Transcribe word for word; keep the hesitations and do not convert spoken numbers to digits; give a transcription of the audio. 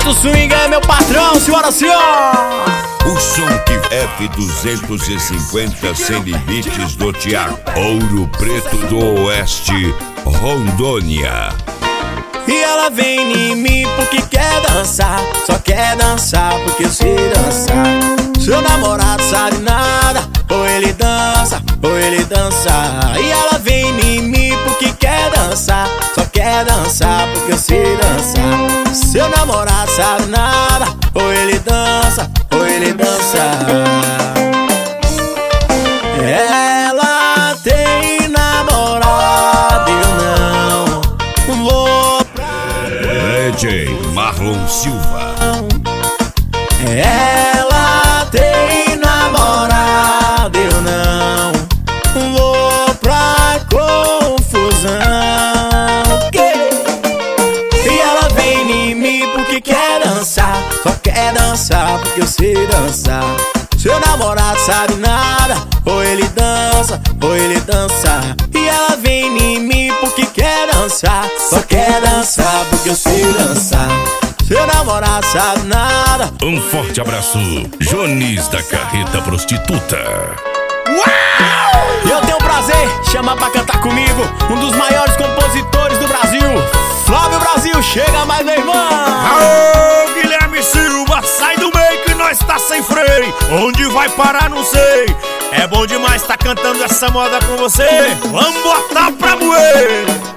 do swing é meu patrão, senhora, senhora. O som que F duzentos e cinquenta sem limites do Tiago. Ouro Preto do Oeste, Rondônia. E ela vem em mim porque quer dançar, só quer dançar porque sei dançar. Seu namorado sabe nada, ou ele dança, ou ele dança. E ela vem em mim porque quer dançar, só quer dançar porque eu sei dançar. Seu namorado sabe nada, ou ele dança, ou ele dança. Ela tem namorado e eu não vou pra... D J Marlon Silva. Ela tem namorado, eu não vou pra confusão. E ela vem em mim porque quer dançar, só quer dançar porque eu sei dançar. Seu namorado sabe nada, ou ele dança, ou ele dança. E ela vem em mim porque quer dançar, só quer dançar porque eu sei dançar. Seu namorado sabe nada. Um forte abraço, Jones da Carreta Prostituta. Uau! Eu tenho o prazer de chamar pra cantar comigo um dos maiores compositores do Brasil, Flávio Brasil. Chega mais, meu irmão. Aô, Guilherme Silva, sai do meio que nós tá sem freio. Onde vai parar, não sei. É bom demais tá cantando essa moda com você. Vamos botar pra moer.